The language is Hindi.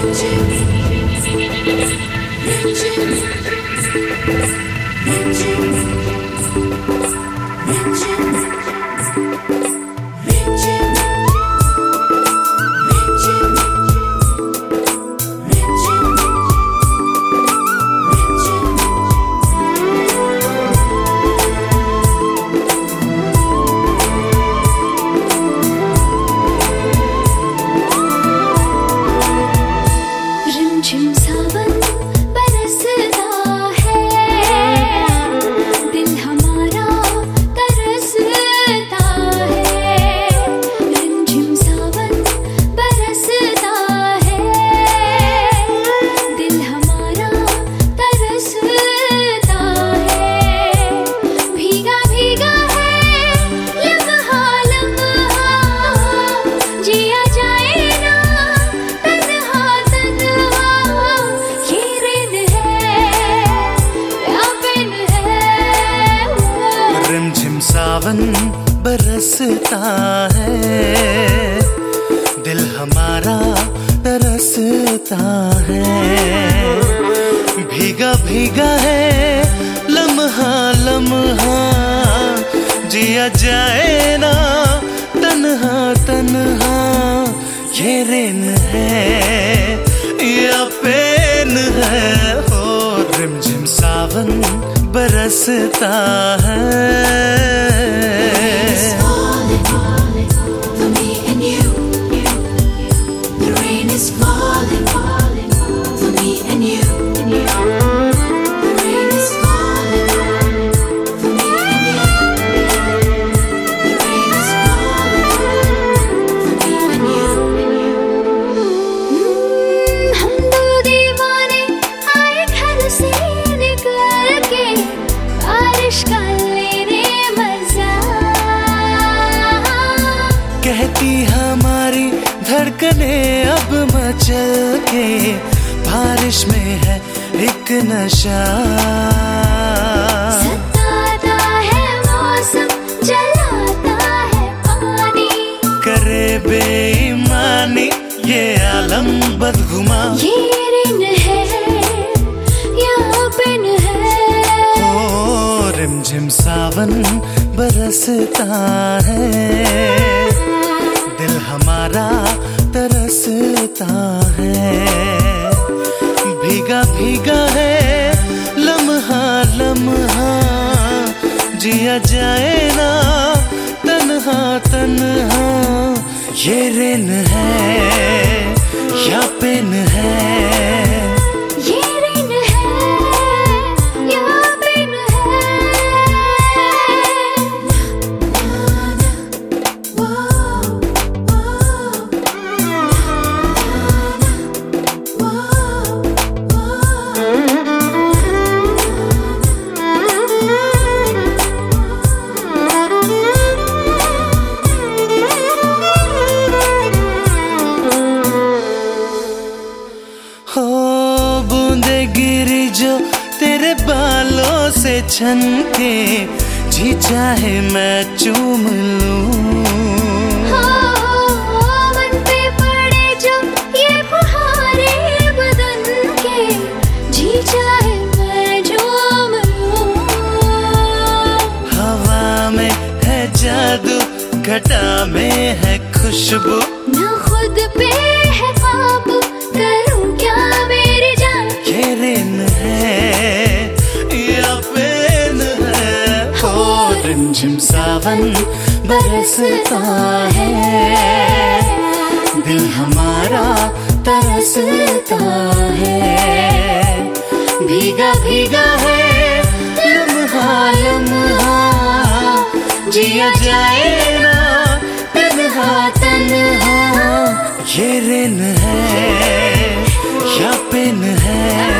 सावन बरसता है, दिल हमारा तरसता है। भीगा भीगा है लम्हा लम्हा, जिया जाए ना तन्हा तन्हा। ये रेन है या पेन है, हो रिमझिम सावन बरसता है। कहती हमारी धड़कने अब मचल के, बारिश में है एक नशा। सताता है मौसम, जलाता है पानी, करे बेईमानी ये आलम बदगुमा। ये रिन है या पिन है, ओ रिमझिम सावन बरसता है, दिल हमारा तरसता है। भीगा भीगा है लम्हा लम्हा, जिया जाए ना तन्हा तन्हा। ये रेन है या पेन है, ये रिन है या पिन है। बूंदे गिरी जो तेरे बालों से छन के, जी चाहे मैं चूम लूं। मन पे पड़े जो ये फुहारे बदन के, जी चाहे मैं झूम लूं। हवा में है जादू, घटा में है खुशबू, न खुद पे है काबू, करूं क्या मेरी जान। ये रेन है या पेन है, हो रिमझिम सावन बरसता है, दिल हमारा तरसता है। भीगा भीगा है लम्हा लम्हा, जिया जाए ना तन्हा तन्हा। ये रेन है या पेन है,